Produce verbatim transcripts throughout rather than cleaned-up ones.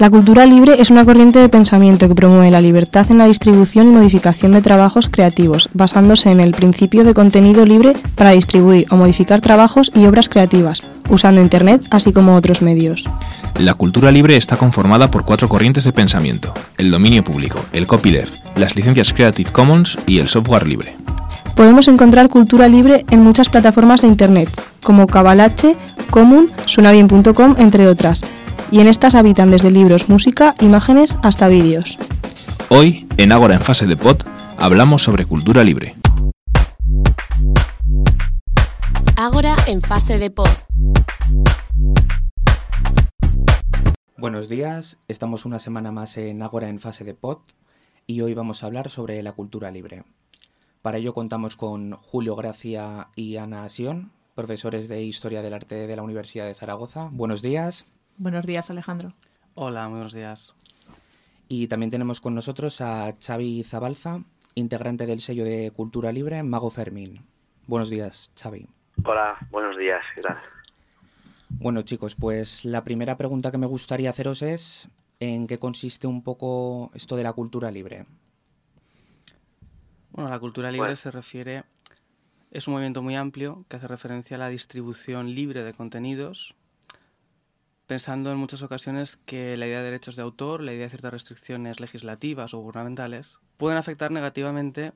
La cultura libre es una corriente de pensamiento que promueve la libertad en la distribución y modificación de trabajos creativos, basándose en el principio de contenido libre para distribuir o modificar trabajos y obras creativas, usando Internet así como otros medios. La cultura libre está conformada por cuatro corrientes de pensamiento: el dominio público, el copyleft, las licencias Creative Commons y el software libre. Podemos encontrar cultura libre en muchas plataformas de Internet, como Cabalache, Comun, Sunabien punto com, entre otras, y en estas habitan desde libros, música, imágenes hasta vídeos. Hoy, en Ágora en fase de pod, hablamos sobre cultura libre. Ágora en fase de pod. Buenos días, estamos una semana más en Ágora en fase de pod y hoy vamos a hablar sobre la cultura libre. Para ello contamos con Julio Gracia y Ana Sion, profesores de Historia del Arte de la Universidad de Zaragoza. Buenos días. Buenos días, Alejandro. Hola, buenos días. Y también tenemos con nosotros a Xavi Zabalza, integrante del sello de Cultura Libre, Mago Fermín. Buenos días, Xavi. Hola, buenos días, ¿qué tal? Bueno, chicos, pues la primera pregunta que me gustaría haceros es ¿en qué consiste un poco esto de la cultura libre? Bueno, la cultura libre Bueno. se refiere... Es un movimiento muy amplio que hace referencia a la distribución libre de contenidos, pensando en muchas ocasiones que la idea de derechos de autor, la idea de ciertas restricciones legislativas o gubernamentales, pueden afectar negativamente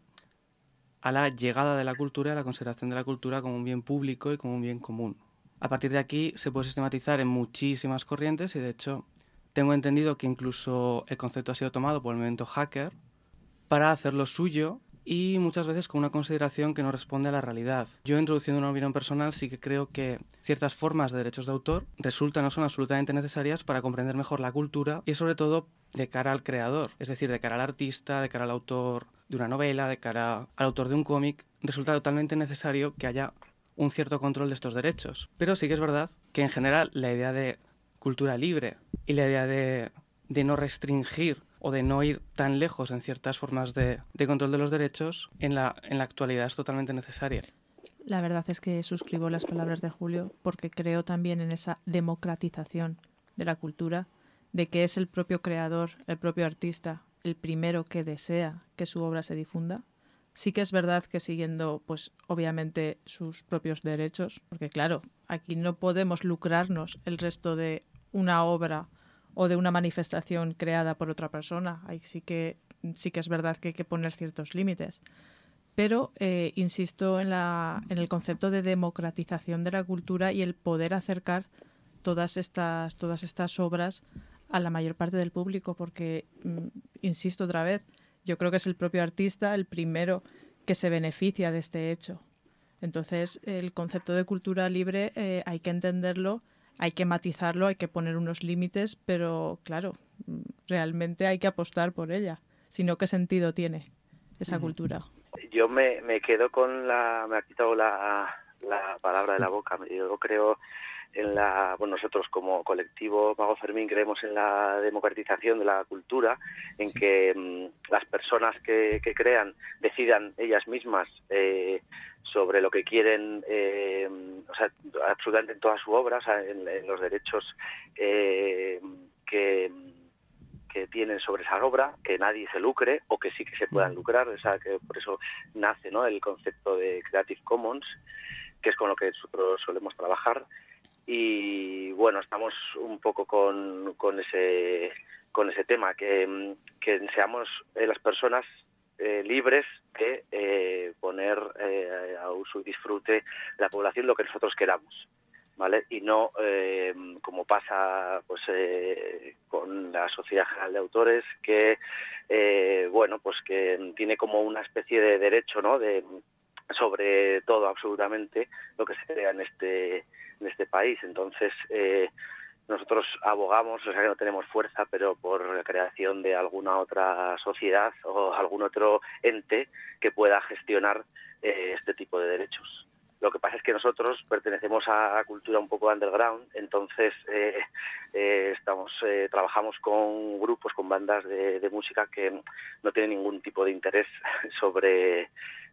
a la llegada de la cultura y a la consideración de la cultura como un bien público y como un bien común. A partir de aquí se puede sistematizar en muchísimas corrientes y, de hecho, tengo entendido que incluso el concepto ha sido tomado por el movimiento hacker para hacerlo suyo y muchas veces con una consideración que no responde a la realidad. Yo, introduciendo una opinión personal, sí que creo que ciertas formas de derechos de autor resultan o son absolutamente necesarias para comprender mejor la cultura y, sobre todo, de cara al creador, es decir, de cara al artista, de cara al autor de una novela, de cara al autor de un cómic. Resulta totalmente necesario que haya un cierto control de estos derechos. Pero sí que es verdad que, en general, la idea de cultura libre y la idea de, de no restringir o de no ir tan lejos en ciertas formas de, de control de los derechos, en la, en la actualidad es totalmente necesaria. La verdad es que suscribo las palabras de Julio porque creo también en esa democratización de la cultura, de que es el propio creador, el propio artista, el primero que desea que su obra se difunda. Sí que es verdad que siguiendo, pues, obviamente sus propios derechos, porque claro, aquí no podemos lucrarnos el resto de una obra o de una manifestación creada por otra persona. Ahí sí que, sí que es verdad que hay que poner ciertos límites. Pero eh, insisto en, la, en el concepto de democratización de la cultura y el poder acercar todas estas, todas estas obras a la mayor parte del público, porque, mm, insisto otra vez, yo creo que es el propio artista el primero que se beneficia de este hecho. Entonces, el concepto de cultura libre eh, hay que entenderlo, hay que matizarlo, hay que poner unos límites, pero claro, realmente hay que apostar por ella. Si no, ¿qué sentido tiene esa cultura? Yo me, me quedo con la... me ha quitado la, la palabra de la boca. Yo creo en la... bueno, nosotros como colectivo Mago Fermín creemos en la democratización de la cultura, en Sí. que mmm, las personas que, que crean decidan ellas mismas eh, sobre lo que quieren, eh, o sea, absolutamente en toda su obra, o sea, en, en los derechos eh, que, que tienen sobre esa obra, que nadie se lucre o que sí que se puedan lucrar, o sea, que por eso nace, ¿no?, el concepto de Creative Commons, que es con lo que nosotros solemos trabajar. Y bueno, estamos un poco con, con ese con ese tema, que, que seamos eh, las personas eh, libres de eh, poner eh, a uso y disfrute de la población lo que nosotros queramos, ¿vale? Y no eh, como pasa pues eh, con la Sociedad General de Autores, que eh, bueno, pues que tiene como una especie de derecho, ¿no?, de sobre todo absolutamente lo que se crea en este en este país. Entonces eh, nosotros abogamos, o sea que no tenemos fuerza, pero por la creación de alguna otra sociedad o algún otro ente que pueda gestionar eh, este tipo de derechos. Lo que pasa es que nosotros pertenecemos a cultura un poco underground, entonces eh, eh, estamos eh, trabajamos con grupos, con bandas de, de música que no tienen ningún tipo de interés sobre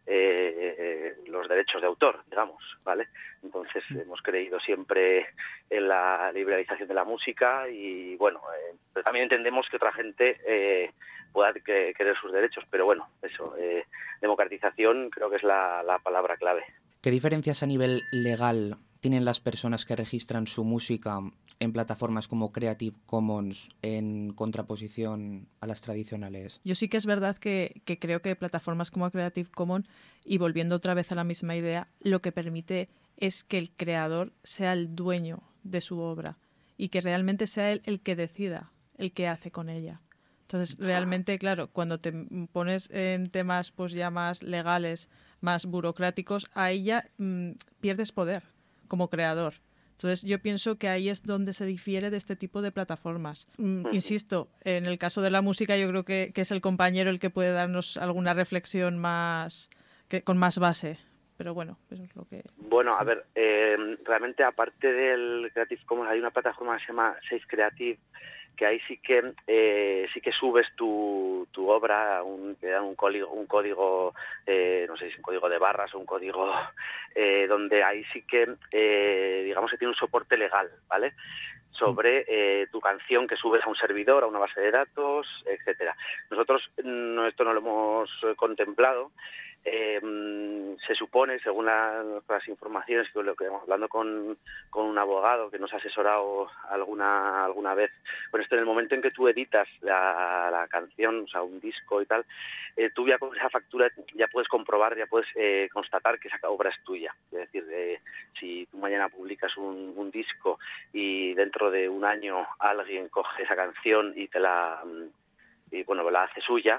eh, los derechos de autor, digamos, ¿vale? Entonces hemos creído siempre en la liberalización de la música y, bueno, eh, pero también entendemos que otra gente eh, pueda que, querer sus derechos, pero bueno, eso, eh, democratización creo que es la, la palabra clave. ¿Qué diferencias a nivel legal tienen las personas que registran su música en plataformas como Creative Commons en contraposición a las tradicionales? Yo sí que es verdad que, que creo que plataformas como Creative Commons, y volviendo otra vez a la misma idea, lo que permite es que el creador sea el dueño de su obra y que realmente sea él el que decida el que hace con ella. Entonces, realmente, claro, cuando te pones en temas pues ya más legales, más burocráticos, ahí ya mmm, pierdes poder como creador. Entonces, yo pienso que ahí es donde se difiere de este tipo de plataformas. Mm, insisto, en el caso de la música yo creo que, que es el compañero el que puede darnos alguna reflexión más que, con más base. Pero bueno, eso es lo que... Bueno, a ver, eh, realmente aparte del Creative Commons hay una plataforma que se llama Safe Creative, que ahí sí que eh, sí que subes tu, tu obra, un, te dan un código, un código eh, no sé si es un código de barras o un código eh, donde ahí sí que, eh, digamos que tiene un soporte legal, ¿vale? Sobre eh, tu canción que subes a un servidor, a una base de datos, etcétera. Nosotros no, esto no lo hemos contemplado. Eh, se supone, según la, las informaciones que lo que hablando con, con un abogado que nos ha asesorado alguna alguna vez, bueno, esto en el momento en que tú editas la, la canción, o sea, un disco y tal, eh, tú ya con esa factura ya puedes comprobar, ya puedes eh, constatar que esa obra es tuya. Es decir, eh, si tú mañana publicas un, un disco y dentro de un año alguien coge esa canción y te la y bueno la hace suya,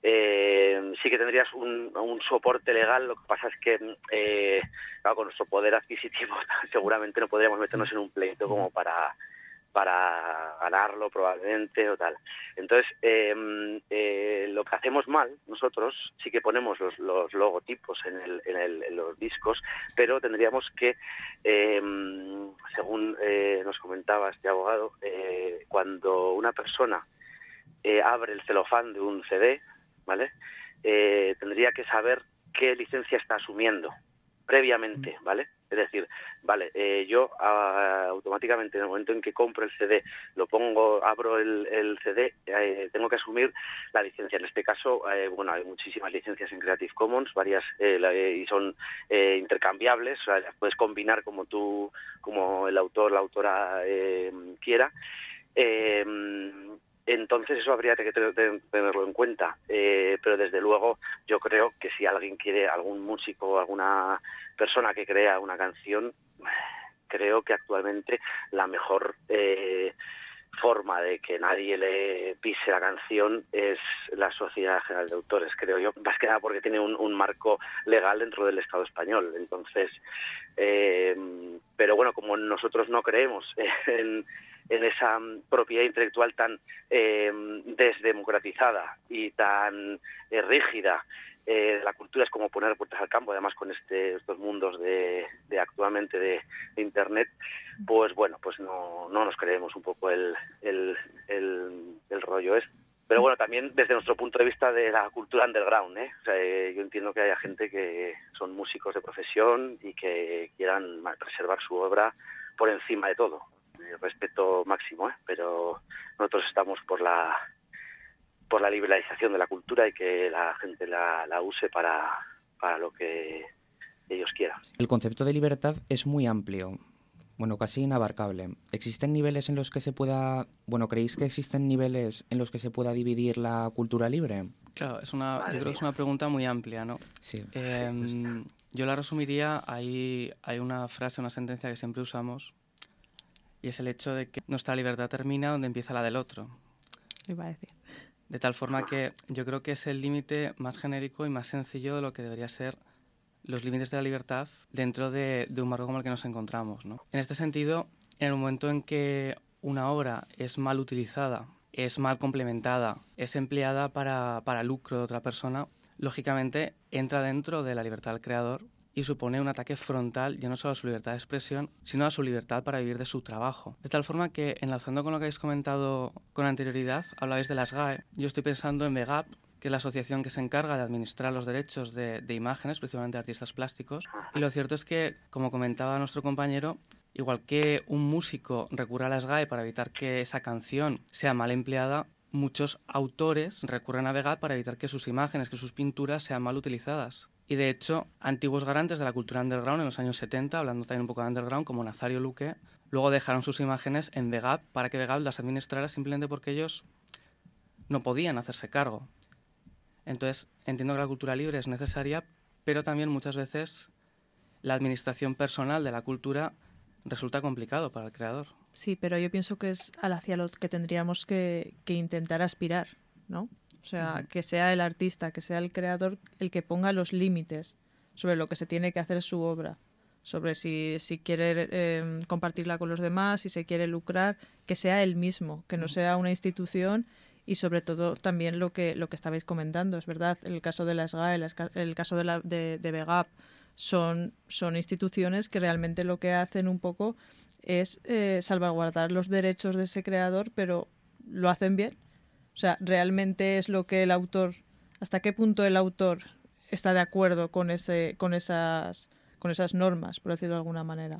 Eh, sí que tendrías un, un soporte legal. Lo que pasa es que eh, claro, con nuestro poder adquisitivo seguramente no podríamos meternos en un pleito como para para ganarlo probablemente o tal. Entonces eh, eh, lo que hacemos mal nosotros sí que ponemos los, los logotipos en, el, en, el, en los discos, pero tendríamos que eh, según eh, nos comentaba este abogado, eh, cuando una persona eh, abre el celofán de un C D, ¿vale? Eh, tendría que saber qué licencia está asumiendo previamente, ¿vale? Es decir, vale, eh, yo uh, automáticamente en el momento en que compro el C D, lo pongo, abro el, el C D, eh, tengo que asumir la licencia. En este caso, eh, bueno, hay muchísimas licencias en Creative Commons, varias, eh, la, eh, y son eh, intercambiables, o sea, las puedes combinar como tú, como el autor, la autora eh, quiera. Eh, Entonces eso habría que tenerlo en cuenta, eh, pero desde luego yo creo que si alguien quiere, algún músico, alguna persona que crea una canción, creo que actualmente la mejor eh, forma de que nadie le pise la canción es la Sociedad General de Autores, creo yo, más que nada porque tiene un, un marco legal dentro del Estado español. Entonces, eh, pero bueno, como nosotros no creemos en... en esa propiedad intelectual tan eh, desdemocratizada y tan eh, rígida, eh, la cultura es como poner puertas al campo, además con este, estos mundos de, de actualmente de, de Internet, pues bueno, pues no, no nos creemos un poco el, el, el, el rollo este. Pero bueno, también desde nuestro punto de vista de la cultura underground, ¿eh? O sea, eh, yo entiendo que haya gente que son músicos de profesión y que quieran preservar su obra por encima de todo. Respeto máximo, ¿eh? Pero nosotros estamos por la por la liberalización de la cultura y que la gente la, la use para, para lo que ellos quieran. El concepto de libertad es muy amplio, bueno, casi inabarcable. ¿Existen niveles en los que se pueda, bueno, creéis que existen niveles en los que se pueda dividir la cultura libre? Claro, es una, yo creo que es una pregunta muy amplia, ¿no? Sí. Eh, yo la resumiría, hay, hay una frase, una sentencia que siempre usamos, y es el hecho de que nuestra libertad termina donde empieza la del otro. Iba a decir. De tal forma que yo creo que es el límite más genérico y más sencillo de lo que debería ser los límites de la libertad dentro de, de un marco como el que nos encontramos, ¿no? En este sentido, en el momento en que una obra es mal utilizada, es mal complementada, es empleada para, para lucro de otra persona, lógicamente entra dentro de la libertad del creador y supone un ataque frontal ya no solo a su libertad de expresión, sino a su libertad para vivir de su trabajo. De tal forma que, enlazando con lo que habéis comentado con anterioridad, hablabais de las G A E. Yo estoy pensando en VEGAP, que es la asociación que se encarga de administrar los derechos de, de imágenes, principalmente de artistas plásticos. Y lo cierto es que, como comentaba nuestro compañero, igual que un músico recurre a las G A E para evitar que esa canción sea mal empleada, muchos autores recurren a VEGAP para evitar que sus imágenes, que sus pinturas sean mal utilizadas. Y de hecho, antiguos garantes de la cultura underground en los años setenta, hablando también un poco de underground, como Nazario Luque, luego dejaron sus imágenes en VEGAP para que VEGAP las administrara simplemente porque ellos no podían hacerse cargo. Entonces, entiendo que la cultura libre es necesaria, pero también muchas veces la administración personal de la cultura resulta complicado para el creador. Sí, pero yo pienso que es hacia lo que tendríamos que, que intentar aspirar, ¿no? O sea, uh-huh. que sea el artista, que sea el creador el que ponga los límites sobre lo que se tiene que hacer su obra, sobre si, si quiere eh, compartirla con los demás, si se quiere lucrar, que sea él mismo, que no sea una institución. Y sobre todo también lo que lo que estabais comentando, es verdad, el caso de las G A E, el caso de, la, de, de VEGAP, son, son instituciones que realmente lo que hacen un poco es eh, salvaguardar los derechos de ese creador, pero lo hacen bien. O sea, realmente es lo que el autor, hasta qué punto el autor está de acuerdo con ese, con esas, con esas normas, por decirlo de alguna manera.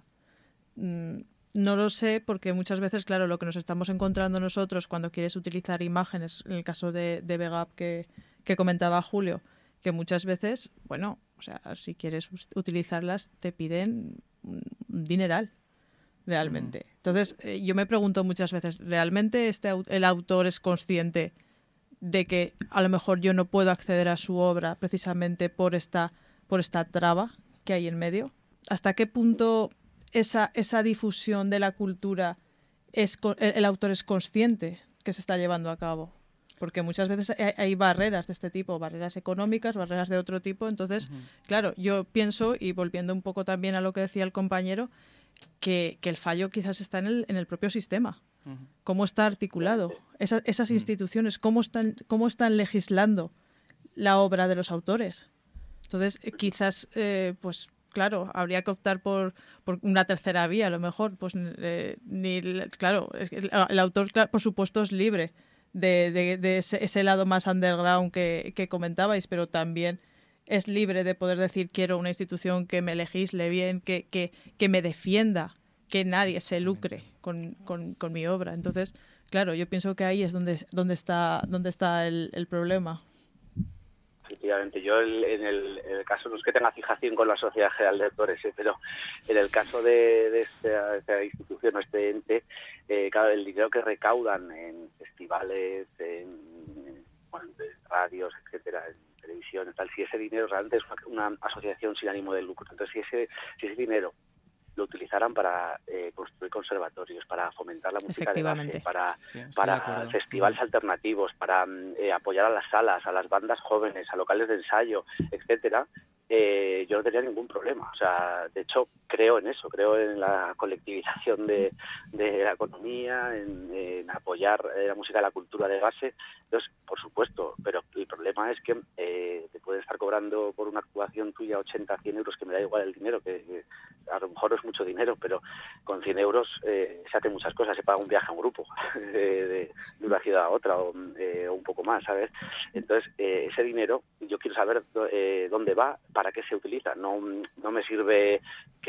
Mm, No lo sé, porque muchas veces, claro, lo que nos estamos encontrando nosotros cuando quieres utilizar imágenes, en el caso de, de VEGAP que, que comentaba Julio, que muchas veces, bueno, o sea, si quieres utilizarlas te piden un dineral, realmente. Mm. Entonces, eh, yo me pregunto muchas veces, ¿realmente este el autor es consciente de que a lo mejor yo no puedo acceder a su obra precisamente por esta, por esta traba que hay en medio? ¿Hasta qué punto esa, esa difusión de la cultura es el, el autor es consciente que se está llevando a cabo? Porque muchas veces hay, hay barreras de este tipo, barreras económicas, barreras de otro tipo. Entonces, uh-huh. claro, yo pienso, y volviendo un poco también a lo que decía el compañero, que, que el fallo quizás está en el, en el propio sistema. Uh-huh. ¿Cómo está articulado? Esa, esas instituciones, ¿cómo están, cómo están legislando la obra de los autores? Entonces, eh, quizás, eh, pues claro, habría que optar por, por una tercera vía, a lo mejor. Pues, eh, ni, claro, es que el autor, claro, por supuesto, es libre de, de, de ese, ese lado más underground que, que comentabais, pero también es libre de poder decir quiero una institución que me legisle bien, que, que, que me defienda, que nadie se lucre con, con, con mi obra. Entonces, claro, yo pienso que ahí es donde, donde está, donde está el, el problema. Efectivamente, yo el, en, el, en el caso, no es que tenga fijación con la Sociedad General de Autores, ¿eh? Pero en el caso de, de, esta, de esta institución o este ente, eh, claro, el dinero que recaudan en festivales, en, en, bueno, en radios, etcétera, en televisión, tal, si ese dinero realmente es una, una asociación sin ánimo de lucro, entonces si ese, si ese dinero lo utilizaran para eh, construir conservatorios, para fomentar la música de base, para, sí, para festivales alternativos, para eh, apoyar a las salas, a las bandas jóvenes, a locales de ensayo, etcétera, eh, yo no tenía ningún problema. O sea, de hecho, creo en eso, creo en la colectivización de, de la economía, en, en apoyar eh, la música y la cultura de base. Entonces, por supuesto, pero el problema es que eh, te pueden estar cobrando por una actuación tuya ochenta, cien euros, que me da igual el dinero, que, que a lo mejor no es mucho dinero, pero con cien euros eh, se hacen muchas cosas, se paga un viaje a un grupo de, de, de una ciudad a otra o, eh, o un poco más, ¿sabes? Entonces, eh, ese dinero, yo quiero saber eh, dónde va, para qué se utiliza. No, no me sirve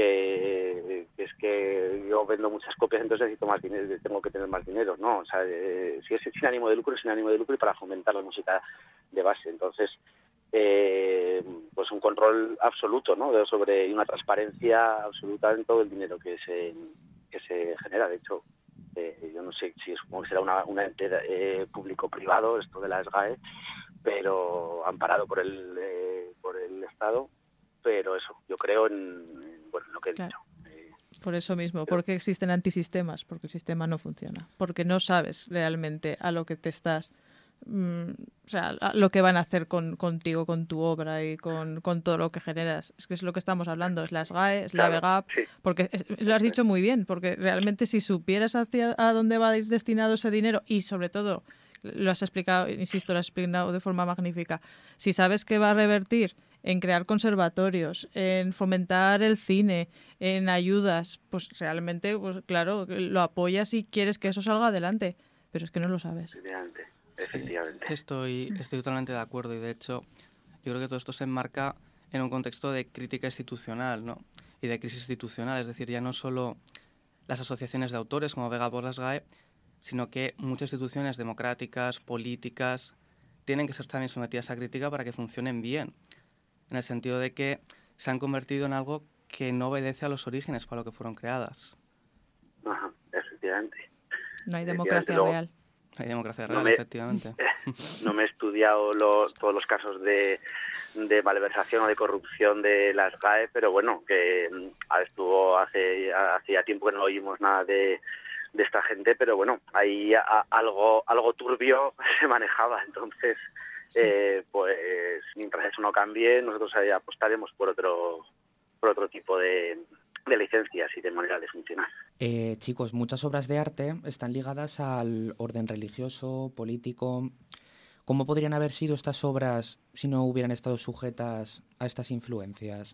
que, que es que yo vendo muchas copias, entonces necesito más dinero, tengo que tener más dinero. No, o sea, eh, si es sin ánimo de lucro, es sin ánimo de lucro y para fomentar la música de base. Entonces, eh, pues un control absoluto, ¿no? Sobre y una transparencia absoluta en todo el dinero que se que se genera. De hecho, eh, yo no sé si es como será una, una entidad eh, público-privado esto de la S G A E, pero amparado por el eh, por el Estado. Pero eso, yo creo en, en bueno, lo que he claro. dicho. Eh, por eso mismo, pero, porque existen antisistemas, porque el sistema no funciona, porque no sabes realmente a lo que te estás, mm, o sea, a lo que van a hacer con, contigo, con tu obra y con, con todo lo que generas. Es que es lo que estamos hablando, es la S G A E, es claro, la VEGAP, sí. Porque es, lo has dicho muy bien, porque realmente si supieras hacia a dónde va a ir destinado ese dinero y sobre todo, lo has explicado, insisto, lo has explicado de forma magnífica, si sabes que va a revertir en crear conservatorios, en fomentar el cine, en ayudas, pues realmente, pues claro, lo apoyas y quieres que eso salga adelante, pero es que no lo sabes. Efectivamente, efectivamente. Sí, estoy, estoy totalmente de acuerdo y de hecho yo creo que todo esto se enmarca en un contexto de crítica institucional, ¿no? Y de crisis institucional, es decir, ya no solo las asociaciones de autores como Vega por las G A E, sino que muchas instituciones democráticas, políticas, tienen que ser también sometidas a crítica para que funcionen bien, en el sentido de que se han convertido en algo que no obedece a los orígenes para lo que fueron creadas. Ajá, efectivamente. No hay democracia Luego, real. No hay democracia no real, me, efectivamente. No me he estudiado los, todos los casos de, de malversación o de corrupción de las G A E, pero bueno, que estuvo hace hacía tiempo que no oímos nada de de esta gente, pero bueno, ahí a, algo algo turbio se manejaba, entonces sí. eh, pues mientras eso no cambie, nosotros ahí apostaremos por otro por otro tipo de, de licencias y de manera de funcionar. Eh, chicos, muchas obras de arte están ligadas al orden religioso, político. ¿Cómo podrían haber sido estas obras si no hubieran estado sujetas a estas influencias?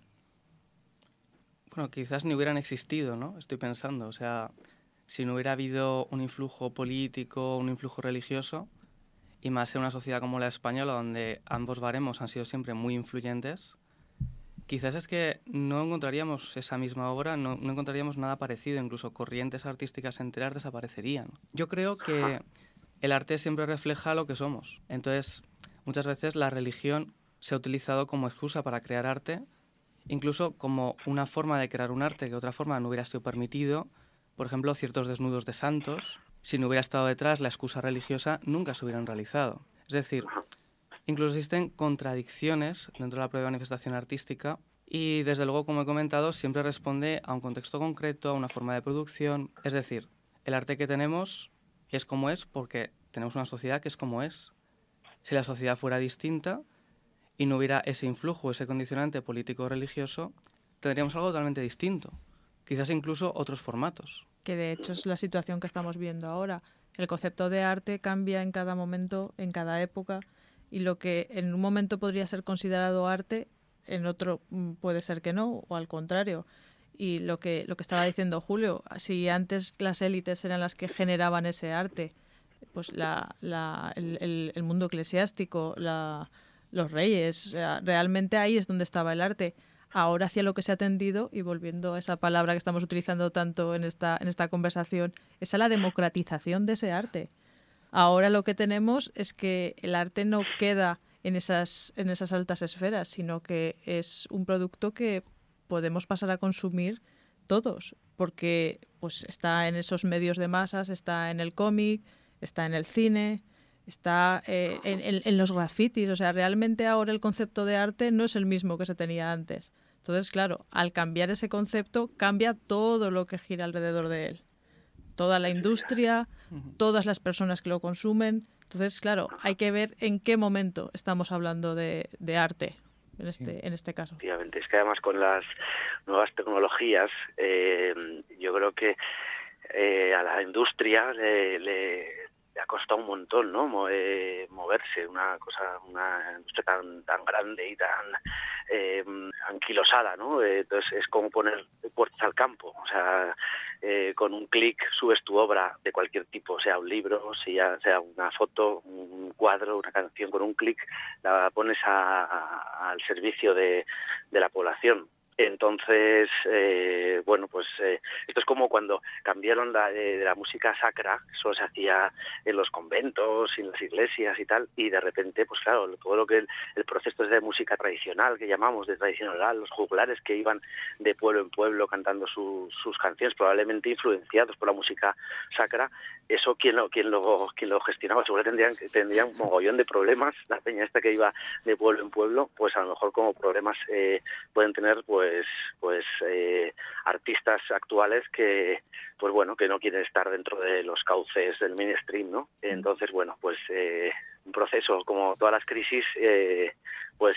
Bueno, quizás ni hubieran existido, ¿no? Estoy pensando, o sea, si no hubiera habido un influjo político, un influjo religioso, y más en una sociedad como la española, donde ambos baremos han sido siempre muy influyentes, quizás es que no encontraríamos esa misma obra, no, no encontraríamos nada parecido, incluso corrientes artísticas enteras desaparecerían. Yo creo que el arte siempre refleja lo que somos. Entonces, muchas veces la religión se ha utilizado como excusa para crear arte, incluso como una forma de crear un arte que de otra forma no hubiera sido permitido. Por ejemplo, ciertos desnudos de santos, si no hubiera estado detrás la excusa religiosa, nunca se hubieran realizado. Es decir, incluso existen contradicciones dentro de la propia manifestación artística y, desde luego, como he comentado, siempre responde a un contexto concreto, a una forma de producción. Es decir, el arte que tenemos es como es porque tenemos una sociedad que es como es. Si la sociedad fuera distinta y no hubiera ese influjo, ese condicionante político o religioso, tendríamos algo totalmente distinto. Quizás incluso otros formatos. Que de hecho es la situación que estamos viendo ahora. El concepto de arte cambia en cada momento, en cada época, y lo que en un momento podría ser considerado arte, en otro puede ser que no, o al contrario. Y lo que, lo que estaba diciendo Julio, si antes las élites eran las que generaban ese arte, pues la, la, el, el, el mundo eclesiástico, la, los reyes, o sea, realmente ahí es donde estaba el arte. Ahora hacia lo que se ha tendido, y volviendo a esa palabra que estamos utilizando tanto en esta, en esta conversación, es a la democratización de ese arte. Ahora lo que tenemos es que el arte no queda en esas, en esas altas esferas, sino que es un producto que podemos pasar a consumir todos, porque pues está en esos medios de masas, está en el cómic, está en el cine, está eh, en, en, en los grafitis. O sea, realmente ahora el concepto de arte no es el mismo que se tenía antes. Entonces, claro, al cambiar ese concepto, cambia todo lo que gira alrededor de él. Toda la industria, todas las personas que lo consumen. Entonces, claro, hay que ver en qué momento estamos hablando de, de arte, en este, sí. en este caso. Efectivamente, es que además con las nuevas tecnologías, eh, yo creo que eh, a la industria le... le le ha costado un montón, ¿no? Mo- eh, moverse, una cosa, una industria tan tan grande y tan eh, anquilosada, ¿no? Eh, entonces es como poner puertas al campo, o sea, eh, con un clic subes tu obra de cualquier tipo, sea un libro, sea, sea una foto, un cuadro, una canción, con un clic la pones a, a, al servicio de, de la población. Entonces, eh, bueno, pues eh, esto es como cuando cambiaron la, eh, de la música sacra, eso se hacía en los conventos, en las iglesias y tal, y de repente, pues claro, todo lo que el, el proceso es de música tradicional, que llamamos de tradición oral, los juglares que iban de pueblo en pueblo cantando su, sus canciones, probablemente influenciados por la música sacra, eso quien lo, quien lo, quien lo gestionaba, seguro tendrían, tendrían un mogollón de problemas, la peña esta que iba de pueblo en pueblo, pues a lo mejor como problemas eh, pueden tener, pues pues pues eh, artistas actuales que pues bueno que no quieren estar dentro de los cauces del mainstream, ¿no? Entonces bueno pues eh, un proceso como todas las crisis eh, pues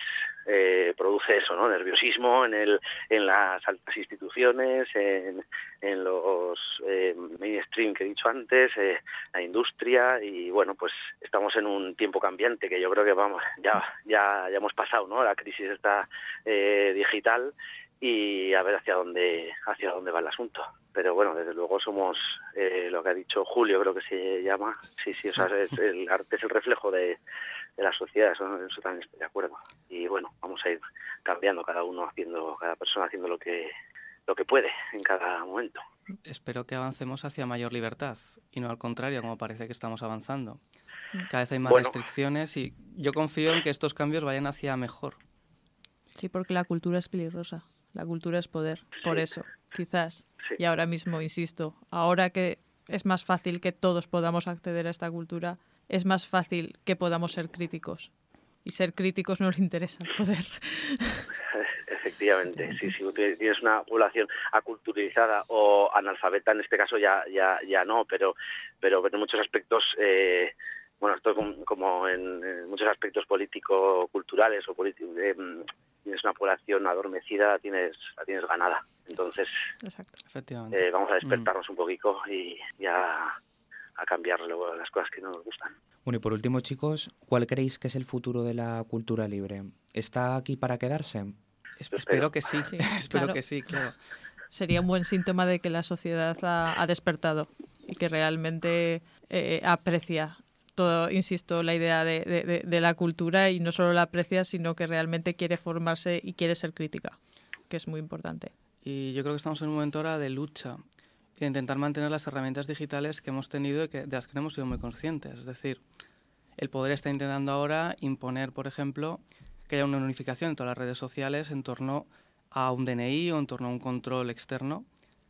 eh, produce eso, ¿no? Nerviosismo en el en las altas instituciones, en, en los eh, mainstream que he dicho antes, eh, la industria, y bueno, pues estamos en un tiempo cambiante que yo creo que vamos ya ya ya hemos pasado, ¿no? La crisis está eh, digital, y a ver hacia dónde hacia dónde va el asunto. Pero bueno, desde luego somos eh, lo que ha dicho Julio, creo que se llama, sí, sí, o sea, es, el arte es el reflejo de, de la sociedad, eso, eso también estoy de acuerdo. Y bueno, vamos a ir cambiando, cada uno haciendo, cada persona haciendo lo que lo que puede en cada momento. Espero que avancemos hacia mayor libertad y no al contrario, como parece que estamos avanzando. Cada vez hay más Bueno. restricciones y yo confío en que estos cambios vayan hacia mejor. Sí, porque la cultura es peligrosa, la cultura es poder, por Sí. eso, quizás. Sí. Y ahora mismo, insisto, ahora que es más fácil que todos podamos acceder a esta cultura, es más fácil que podamos ser críticos. Y ser críticos no le interesa el poder. Efectivamente, sí, sí, tienes una población aculturalizada o analfabeta, en este caso ya ya ya no, pero pero en muchos aspectos, eh, bueno, esto como, como en, en muchos aspectos político-culturales o políticos, eh, tienes una población adormecida, la tienes, la tienes ganada. Entonces, Exacto. Efectivamente. eh, vamos a despertarnos mm. un poquito y ya a cambiar luego las cosas que no nos gustan. Bueno, y por último, chicos, ¿cuál creéis que es el futuro de la cultura libre? ¿Está aquí para quedarse? Es, espero que sí, sí espero claro. que sí, claro. Sería un buen síntoma de que la sociedad ha, ha despertado y que realmente eh, aprecia todo, insisto, la idea de, de, de la cultura, y no solo la aprecia, sino que realmente quiere formarse y quiere ser crítica, que es muy importante. Y yo creo que estamos en un momento ahora de lucha y de intentar mantener las herramientas digitales que hemos tenido y que, de las que no hemos sido muy conscientes. Es decir, el poder está intentando ahora imponer, por ejemplo, que haya una unificación en todas las redes sociales en torno a un D N I o en torno a un control externo.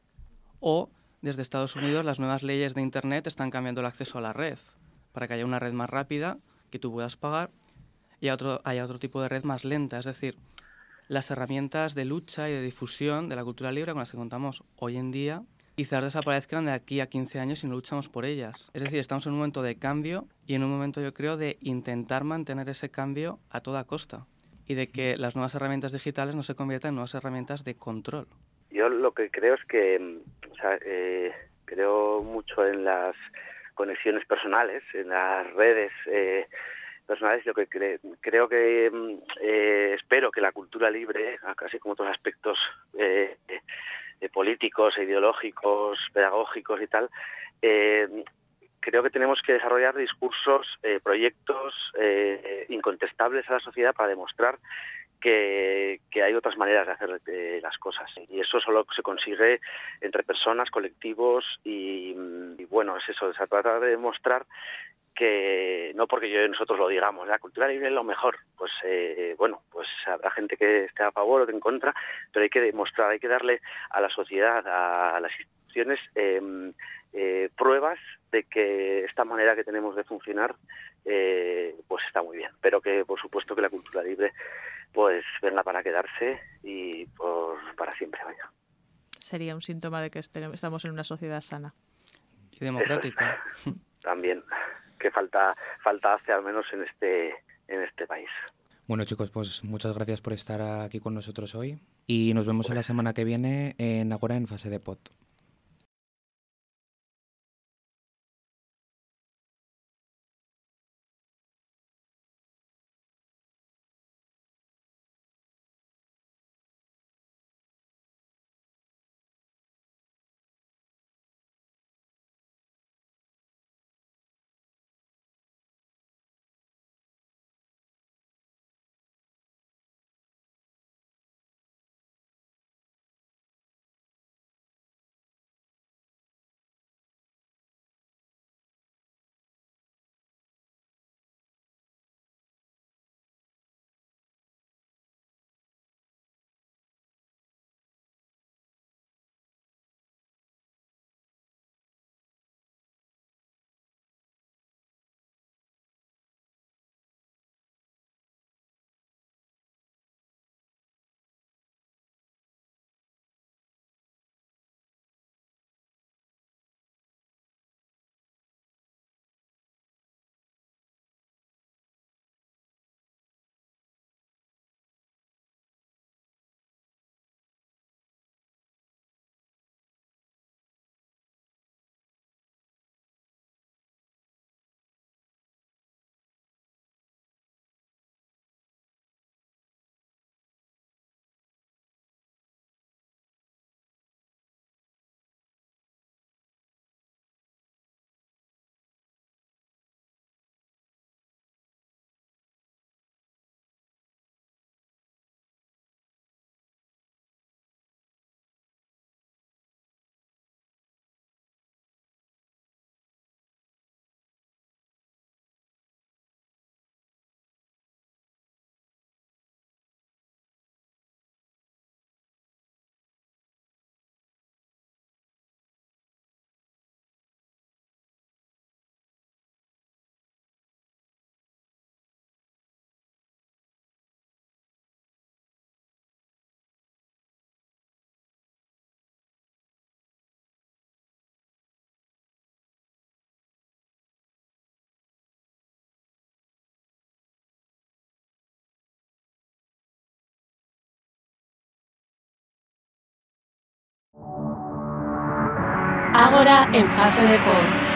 O, desde Estados Unidos, las nuevas leyes de Internet están cambiando el acceso a la red para que haya una red más rápida, que tú puedas pagar, y haya otro, haya otro tipo de red más lenta. Es decir, las herramientas de lucha y de difusión de la cultura libre con las que contamos hoy en día quizás desaparezcan de aquí a quince años si no luchamos por ellas. Es decir, estamos en un momento de cambio y en un momento, yo creo, de intentar mantener ese cambio a toda costa y de que las nuevas herramientas digitales no se conviertan en nuevas herramientas de control. Yo lo que creo es que, o sea, eh, creo mucho en las conexiones personales, en las redes eh, personales. Lo que cre- creo que eh, espero que la cultura libre, casi como otros aspectos eh, eh, políticos, ideológicos, pedagógicos y tal, eh, creo que tenemos que desarrollar discursos, eh, proyectos eh, incontestables a la sociedad para demostrar que, que hay otras maneras de hacer eh, las cosas. Y eso solo se consigue entre personas, colectivos y, y bueno, es eso, se trata de demostrar que, no porque yo y nosotros lo digamos, la cultura libre es lo mejor, pues eh, bueno, pues habrá gente que esté a favor o en contra, pero hay que demostrar, hay que darle a la sociedad, a, a las instituciones, eh, eh, pruebas de que esta manera que tenemos de funcionar eh, pues está muy bien, pero que por supuesto que la cultura libre pues venga para quedarse y por para siempre, vaya. Sería un síntoma de que estamos en una sociedad sana. Y democrática. Es, también, que falta falta hace al menos en este en este país. Bueno, chicos, pues muchas gracias por estar aquí con nosotros hoy y nos vemos la semana que viene en Agora en Fase de Pod. Ágora en fase de pod.